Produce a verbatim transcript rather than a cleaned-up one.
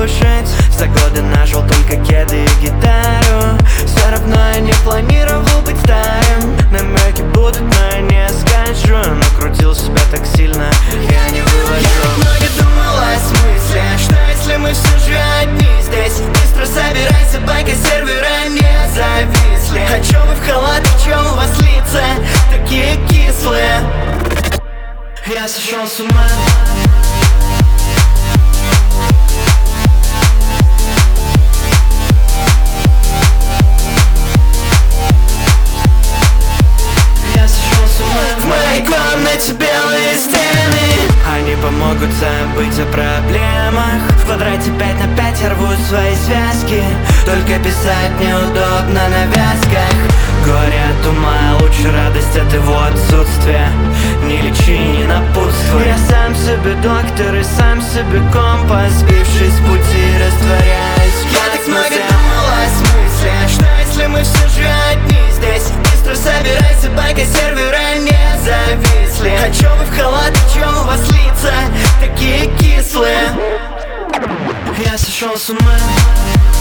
слушать. За годы нажил только кеды и гитару. Все равно я не планировал быть старым. Намеки будут, но я не скажу. Но крутил себя так сильно, я не вывожу. Я так много думал о смысле. Что если мы все же одни здесь? Быстро собирайся, пока сервера не зависли. А чё вы в халатах, чё у вас лица такие кислые? Я сошел с ума. Белые стены, они помогут забыть о проблемах. В квадрате пять на пять я рву свои связки. Только писать неудобно на вязках. Горе от ума, лучше радость от его отсутствия. Не лечи, не напутствуй. Я сам себе доктор и сам себе компас. Сбившись с пути, растворяюсь. Я так много думал о смысле. Что если мы все же одни здесь? Быстро собирайся, пока сервера не зависли. А чё вы в халатах, чё у вас лица такие кислые? Я сошел с ума.